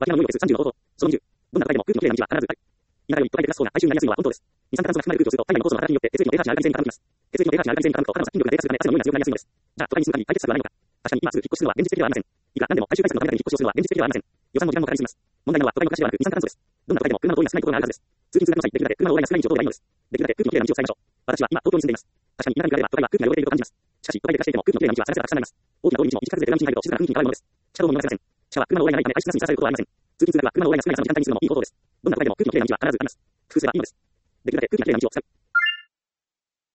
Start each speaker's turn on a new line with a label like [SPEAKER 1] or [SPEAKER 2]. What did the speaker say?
[SPEAKER 1] 脇山の量です。35方法。その20。どんな都会でも空気のきれいな道は必ずある。田舎より都会で暮らす方が体臭になりやすいのは本当です。二酸化炭素が含まれる空気を吸うと、体内の酵素の働きによって血液の pH 値がアルカリ性に傾きます。血液の pH 値がアルカリ性に傾くと、体の殺菌力が低下するため、汗の匂いが強くなりやすいのです。じゃあ、都会に住むかに解決策はないのか。確かに今すぐ引っ越しするのは現実的ではありません。いくら何でも最終対策のためだけに引っ越しをするのは現実的ではありません。予算も時間もかかりすぎます。問題なのは都会の暮らしではなく二酸化炭素です。どんな都会でも車の通りが少ないことがあるはずです。通勤通学の際、できるだけ車の往来が少ない道を通ればいいのです。できるだけ空気のきれいな道を使いましょう。私は今東京に住んでいます。確かに田舎に比べれば都会は空気が汚れていると感じます。しかし、都会で暮らしていても空気のきれいな道は探せばたくさんあります。大きな通り道も短く車道に入ると静かな雰囲気に変わるのです。地下道も見逃せません。地下は車の往来がないため排出ガスにさらされることはありません。通勤通学は車の往来が少ない朝の時間帯にするのもいい方法です。どんな都会でも空気のきれいな道は必ずあります。工夫すればいいのです。できるだけ空気のきれいな道を使う。